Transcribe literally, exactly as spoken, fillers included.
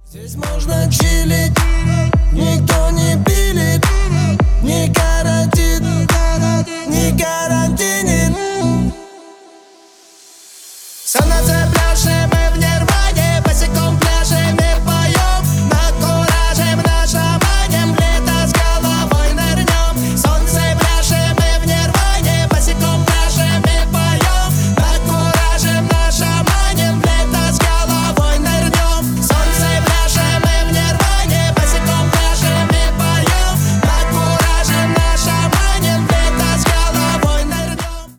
Здесь можно чилить, никто не пилит, не карантин, не карантинит. Санация